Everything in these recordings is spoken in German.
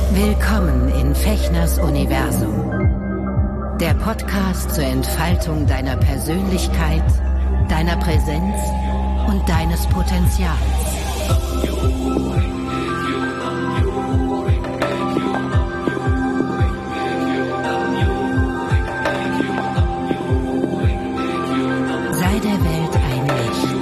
Willkommen in Fechners Universum. Der Podcast zur Entfaltung deiner Persönlichkeit, deiner Präsenz und deines Potenzials. Sei der Welt ein Licht.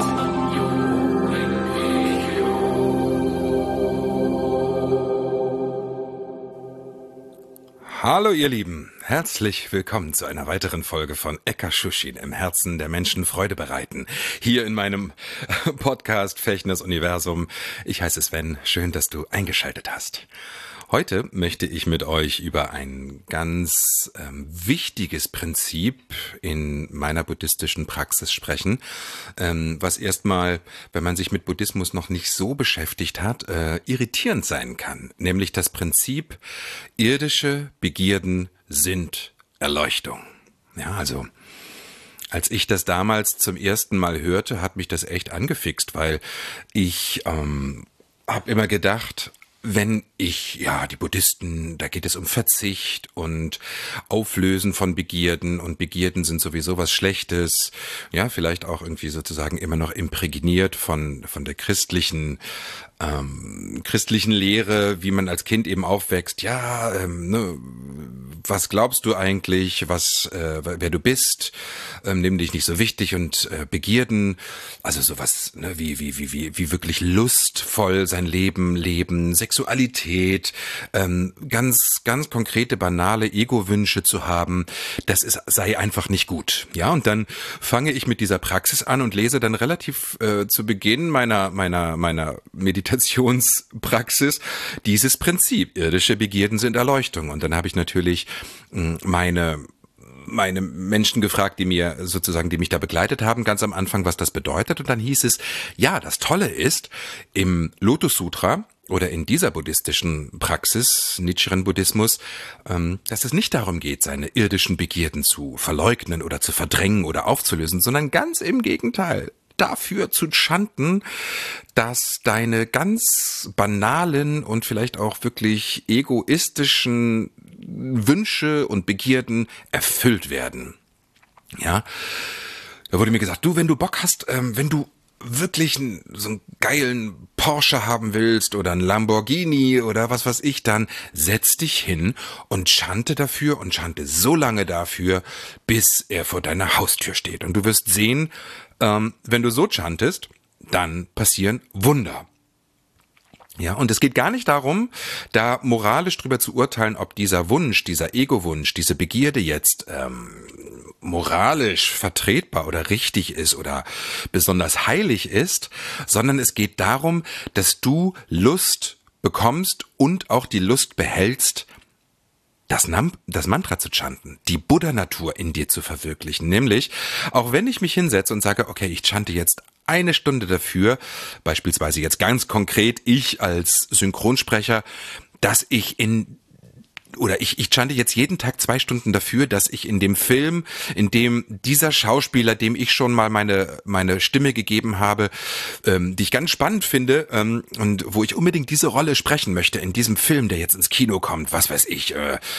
Hallo ihr Lieben, herzlich willkommen zu einer weiteren Folge von Eka-Shushin, im Herzen der Menschen Freude bereiten. Hier in meinem Podcast Fechners Universum. Ich heiße Sven, schön, dass du eingeschaltet hast. Heute möchte ich mit euch über ein ganz wichtiges Prinzip in meiner buddhistischen Praxis sprechen, was erstmal, wenn man sich mit Buddhismus noch nicht so beschäftigt hat, irritierend sein kann. Nämlich das Prinzip, irdische Begierden sind Erleuchtung. Ja, also als ich das damals zum ersten Mal hörte, hat mich das echt angefixt, weil ich habe immer gedacht, wenn die Buddhisten, da geht es um Verzicht und Auflösen von Begierden und Begierden sind sowieso was Schlechtes, ja, vielleicht auch irgendwie sozusagen immer noch imprägniert von der christlichen Lehre, wie man als Kind eben aufwächst. Ja, was glaubst du eigentlich, wer du bist? Nimm dich nicht so wichtig und Begierden, also sowas, ne, wie wirklich lustvoll sein Leben leben, Sexualität, ganz konkrete banale Ego-Wünsche zu haben, sei einfach nicht gut. Ja, und dann fange ich mit dieser Praxis an und lese dann relativ zu Beginn meiner Meditationspraxis dieses Prinzip, irdische Begierden sind Erleuchtung. Und dann habe ich natürlich meine Menschen gefragt, die mich da begleitet haben, ganz am Anfang, was das bedeutet. Und dann hieß es, ja, das Tolle ist, im Lotus Sutra oder in dieser buddhistischen Praxis, Nichiren Buddhismus, dass es nicht darum geht, seine irdischen Begierden zu verleugnen oder zu verdrängen oder aufzulösen, sondern ganz im Gegenteil. Dafür zu chanten, dass deine ganz banalen und vielleicht auch wirklich egoistischen Wünsche und Begierden erfüllt werden. Ja, da wurde mir gesagt, du, wenn du Bock hast, wenn du wirklich so einen geilen Porsche haben willst oder einen Lamborghini oder was weiß ich, dann setz dich hin und chante dafür und chante so lange dafür, bis er vor deiner Haustür steht. Und du wirst sehen, wenn du so chantest, dann passieren Wunder. Ja, und es geht gar nicht darum, da moralisch drüber zu urteilen, ob dieser Wunsch, dieser Ego-Wunsch, diese Begierde jetzt moralisch vertretbar oder richtig ist oder besonders heilig ist, sondern es geht darum, dass du Lust bekommst und auch die Lust behältst, das Mantra zu chanten, die Buddha-Natur in dir zu verwirklichen. Nämlich, auch wenn ich mich hinsetze und sage, okay, ich chante jetzt 1 Stunde dafür, beispielsweise jetzt ganz konkret ich als Synchronsprecher, dass ich chante jetzt jeden Tag 2 Stunden dafür, dass ich in dem Film, in dem dieser Schauspieler, dem ich schon mal meine Stimme gegeben habe, die ich ganz spannend finde und wo ich unbedingt diese Rolle sprechen möchte in diesem Film, der jetzt ins Kino kommt, was weiß ich,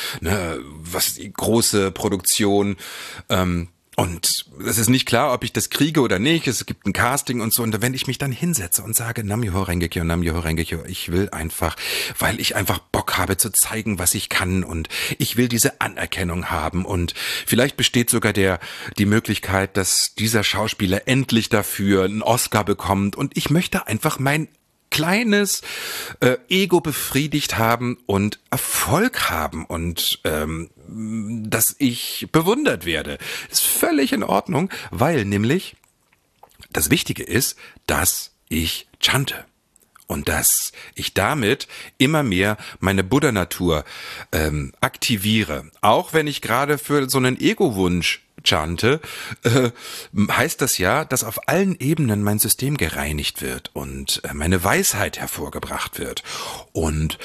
große Produktion, und es ist nicht klar, ob ich das kriege oder nicht. Es gibt ein Casting und so. Und wenn ich mich dann hinsetze und sage, Nam-myoho Renge-kyo, Nam-myoho Renge-kyo, ich will einfach, weil ich einfach Bock habe zu zeigen, was ich kann. Und ich will diese Anerkennung haben. Und vielleicht besteht sogar die Möglichkeit, dass dieser Schauspieler endlich dafür einen Oscar bekommt. Und ich möchte einfach mein kleines Ego befriedigt haben und Erfolg haben und dass ich bewundert werde. Ist völlig in Ordnung, weil nämlich das Wichtige ist, dass ich chante. Und dass ich damit immer mehr meine Buddha-Natur aktiviere. Auch wenn ich gerade für so einen Ego-Wunsch chante, heißt das ja, dass auf allen Ebenen mein System gereinigt wird und meine Weisheit hervorgebracht wird und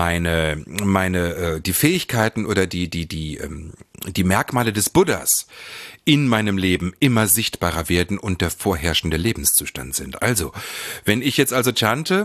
die Fähigkeiten oder die Merkmale des Buddhas in meinem Leben immer sichtbarer werden und der vorherrschende Lebenszustand sind. Also, wenn ich jetzt chante,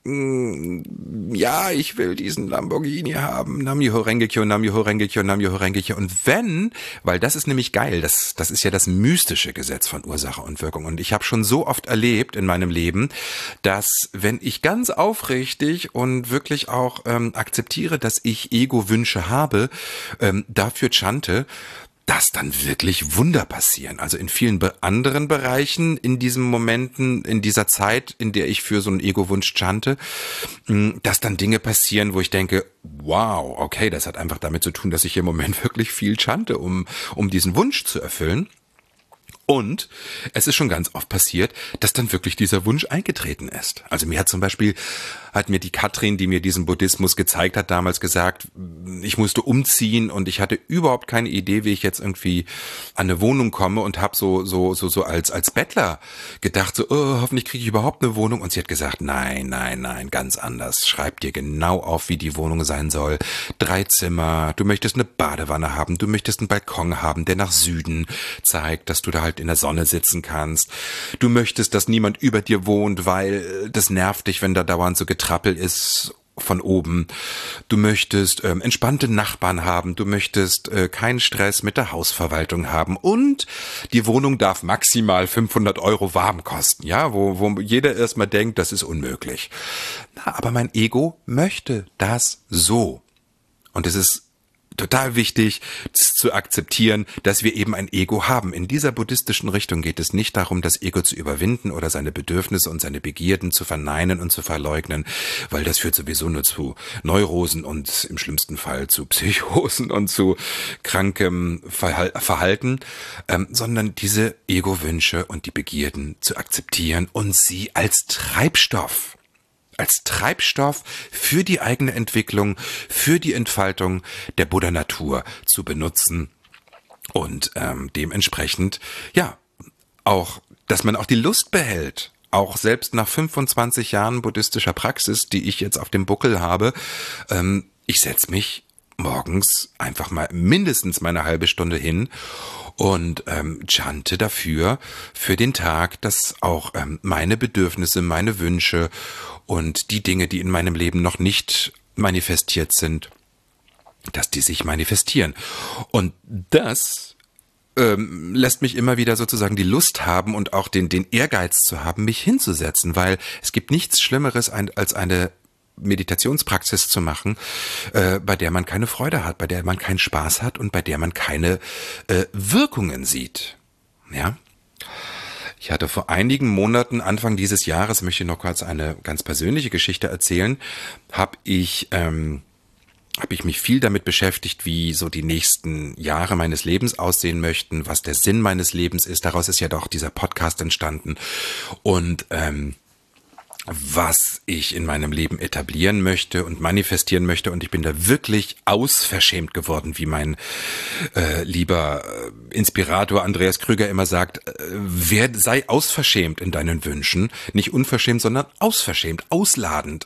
ja, ich will diesen Lamborghini haben, Nam-myoho Renge-kyo, Nam-myoho Renge-kyo, Nam-myoho Renge-kyo. Und wenn, weil das ist nämlich geil, das ist ja das mystische Gesetz von Ursache und Wirkung. Und ich habe schon so oft erlebt in meinem Leben, dass wenn ich ganz aufrichtig und wirklich auch akzeptiere, dass ich Ego-Wünsche habe, dafür chante, dass dann wirklich Wunder passieren. Also in vielen anderen Bereichen in diesen Momenten, in dieser Zeit, in der ich für so einen Ego-Wunsch chante, dass dann Dinge passieren, wo ich denke, wow, okay, das hat einfach damit zu tun, dass ich im Moment wirklich viel chante, um diesen Wunsch zu erfüllen. Und es ist schon ganz oft passiert, dass dann wirklich dieser Wunsch eingetreten ist. Also mir hat mir die Katrin, die mir diesen Buddhismus gezeigt hat, damals gesagt, ich musste umziehen und ich hatte überhaupt keine Idee, wie ich jetzt irgendwie an eine Wohnung komme und habe so als Bettler gedacht, so, oh, hoffentlich kriege ich überhaupt eine Wohnung. Und sie hat gesagt, nein, ganz anders. Schreib dir genau auf, wie die Wohnung sein soll. 3 Zimmer, du möchtest eine Badewanne haben, du möchtest einen Balkon haben, der nach Süden zeigt, dass du da halt in der Sonne sitzen kannst. Du möchtest, dass niemand über dir wohnt, weil das nervt dich, wenn da dauernd so Getrappel ist von oben. Du möchtest entspannte Nachbarn haben. Du möchtest keinen Stress mit der Hausverwaltung haben. Und die Wohnung darf maximal 500 € warm kosten. Ja, wo jeder erstmal denkt, das ist unmöglich. Na, aber mein Ego möchte das so. Und es ist total wichtig zu akzeptieren, dass wir eben ein Ego haben. In dieser buddhistischen Richtung geht es nicht darum, das Ego zu überwinden oder seine Bedürfnisse und seine Begierden zu verneinen und zu verleugnen, weil das führt sowieso nur zu Neurosen und im schlimmsten Fall zu Psychosen und zu krankem Verhalten, sondern diese Ego-Wünsche und die Begierden zu akzeptieren und sie als Treibstoff für die eigene Entwicklung, für die Entfaltung der Buddha-Natur zu benutzen und dementsprechend, ja, auch, dass man auch die Lust behält, auch selbst nach 25 Jahren buddhistischer Praxis, die ich jetzt auf dem Buckel habe, ich setze mich morgens einfach mal mindestens meine halbe Stunde hin und chante dafür für den Tag, dass auch meine Bedürfnisse, meine Wünsche und die Dinge, die in meinem Leben noch nicht manifestiert sind, dass die sich manifestieren. Und das lässt mich immer wieder sozusagen die Lust haben und auch den Ehrgeiz zu haben, mich hinzusetzen, weil es gibt nichts Schlimmeres als eine Meditationspraxis zu machen, bei der man keine Freude hat, bei der man keinen Spaß hat und bei der man keine Wirkungen sieht. Ja. Ich hatte vor einigen Monaten, Anfang dieses Jahres, möchte ich noch kurz eine ganz persönliche Geschichte erzählen, habe ich mich viel damit beschäftigt, wie so die nächsten Jahre meines Lebens aussehen möchten, was der Sinn meines Lebens ist. Daraus ist ja doch dieser Podcast entstanden. Und was ich in meinem Leben etablieren möchte und manifestieren möchte. Und ich bin da wirklich ausverschämt geworden, wie mein lieber Inspirator Andreas Krüger immer sagt, sei ausverschämt in deinen Wünschen. Nicht unverschämt, sondern ausverschämt, ausladend,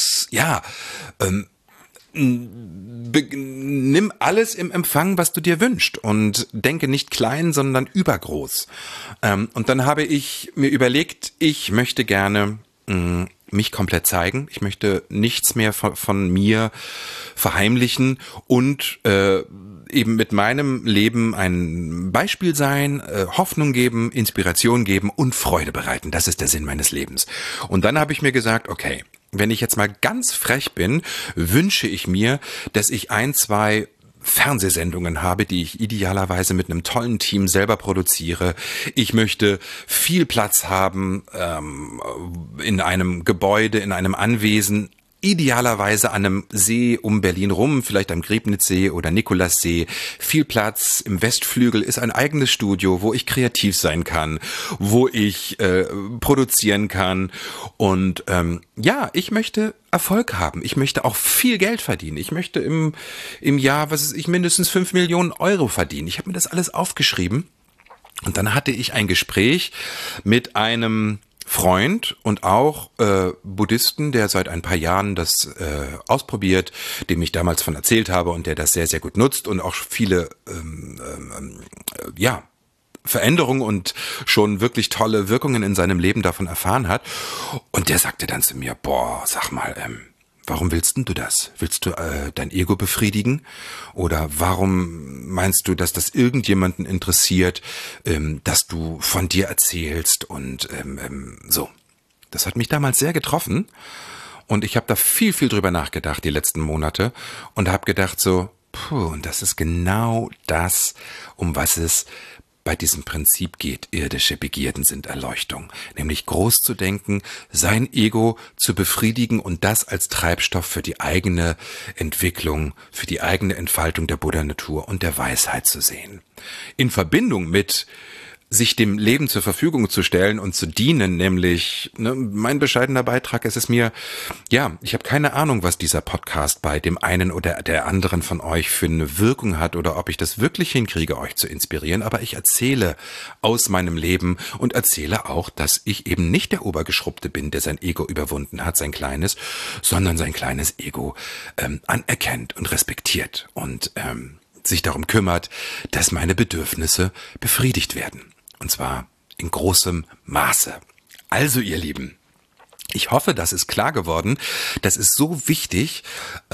nimm alles im Empfang, was du dir wünschst und denke nicht klein, sondern übergroß. Und dann habe ich mir überlegt, ich möchte gerne mich komplett zeigen. Ich möchte nichts mehr von mir verheimlichen und eben mit meinem Leben ein Beispiel sein, Hoffnung geben, Inspiration geben und Freude bereiten. Das ist der Sinn meines Lebens. Und dann habe ich mir gesagt, okay, wenn ich jetzt mal ganz frech bin, wünsche ich mir, dass ich 1, 2 Fernsehsendungen habe, die ich idealerweise mit einem tollen Team selber produziere. Ich möchte viel Platz haben in einem Gebäude, in einem Anwesen, idealerweise an einem See um Berlin rum, vielleicht am Griebnitzsee oder Nikolassee. Viel Platz. Im Westflügel ist ein eigenes Studio, wo ich kreativ sein kann, wo ich produzieren kann. Und ich möchte Erfolg haben. Ich möchte auch viel Geld verdienen. Ich möchte im Jahr, mindestens 5 Millionen Euro verdienen. Ich habe mir das alles aufgeschrieben. Und dann hatte ich ein Gespräch mit einem Freund und auch Buddhisten, der seit ein paar Jahren das ausprobiert, dem ich damals von erzählt habe und der das sehr, sehr gut nutzt und auch viele Veränderung und schon wirklich tolle Wirkungen in seinem Leben davon erfahren hat. Und der sagte dann zu mir, boah, sag mal, warum willst denn du das? Willst du dein Ego befriedigen? Oder warum meinst du, dass das irgendjemanden interessiert, dass du von dir erzählst und so? Das hat mich damals sehr getroffen und ich habe da viel drüber nachgedacht die letzten Monate und habe gedacht so, und das ist genau das, um was es bei diesem Prinzip geht. Irdische Begierden sind Erleuchtung, nämlich groß zu denken, sein Ego zu befriedigen und das als Treibstoff für die eigene Entwicklung, für die eigene Entfaltung der Buddha-Natur und der Weisheit zu sehen. In Verbindung mit sich dem Leben zur Verfügung zu stellen und zu dienen, nämlich mein bescheidener Beitrag ist es mir, ja, ich habe keine Ahnung, was dieser Podcast bei dem einen oder der anderen von euch für eine Wirkung hat oder ob ich das wirklich hinkriege, euch zu inspirieren, aber ich erzähle aus meinem Leben und erzähle auch, dass ich eben nicht der Obergeschrubbte bin, der sein Ego überwunden hat, sein kleines, sondern sein kleines Ego anerkennt und respektiert und sich darum kümmert, dass meine Bedürfnisse befriedigt werden. Und zwar in großem Maße. Also, ihr Lieben, ich hoffe, das ist klar geworden. Das ist so wichtig,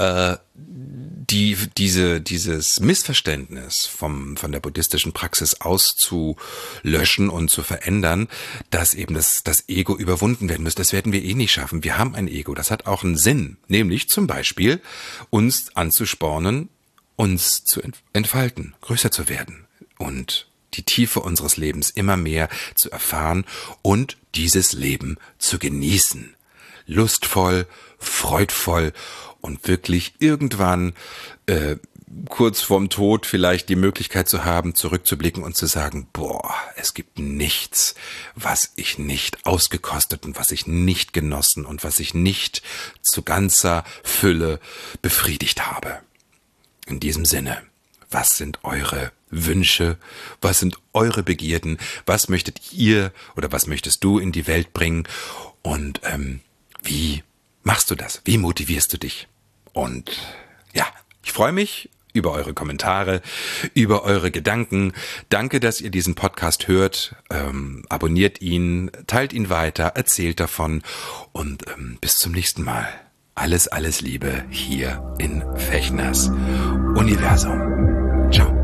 dieses Missverständnis von der buddhistischen Praxis auszulöschen und zu verändern, dass eben das Ego überwunden werden muss. Das werden wir eh nicht schaffen. Wir haben ein Ego. Das hat auch einen Sinn. Nämlich zum Beispiel, uns anzuspornen, uns zu entfalten, größer zu werden und die Tiefe unseres Lebens immer mehr zu erfahren und dieses Leben zu genießen. Lustvoll, freudvoll und wirklich irgendwann kurz vorm Tod vielleicht die Möglichkeit zu haben, zurückzublicken und zu sagen, boah, es gibt nichts, was ich nicht ausgekostet und was ich nicht genossen und was ich nicht zu ganzer Fülle befriedigt habe. In diesem Sinne, was sind eure Wünsche? Was sind eure Begierden? Was möchtet ihr oder was möchtest du in die Welt bringen? Und wie machst du das? Wie motivierst du dich? Und ja, ich freue mich über eure Kommentare, über eure Gedanken. Danke, dass ihr diesen Podcast hört. Abonniert ihn, teilt ihn weiter, erzählt davon und bis zum nächsten Mal. Alles Liebe hier in Fechners Universum. Ciao.